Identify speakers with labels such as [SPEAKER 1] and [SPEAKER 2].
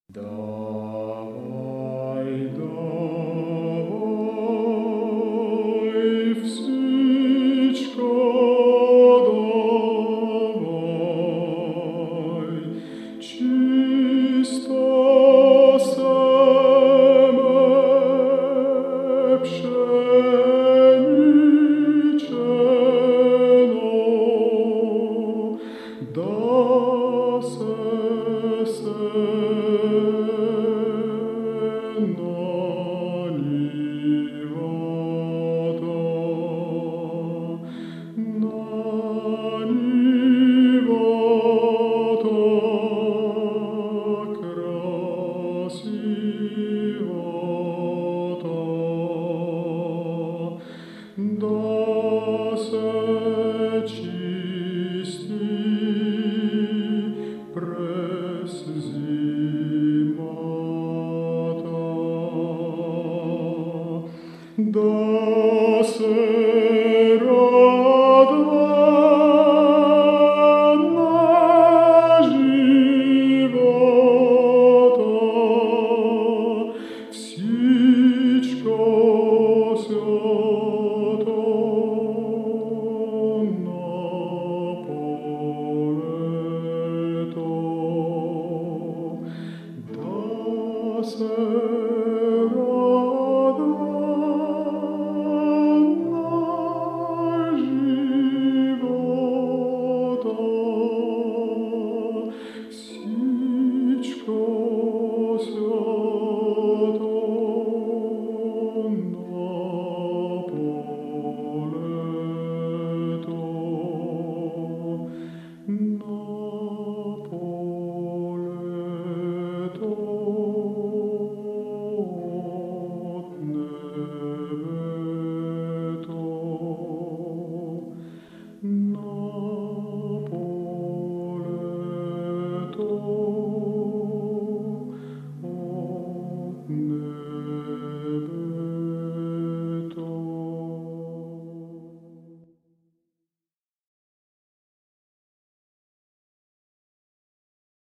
[SPEAKER 1] Dawaj, dawaj, wsyczko, dawaj, czysto same pszeniczeno, da se da se čisti prez zimata, da se radva na života, vsičko svjato na poleto, da se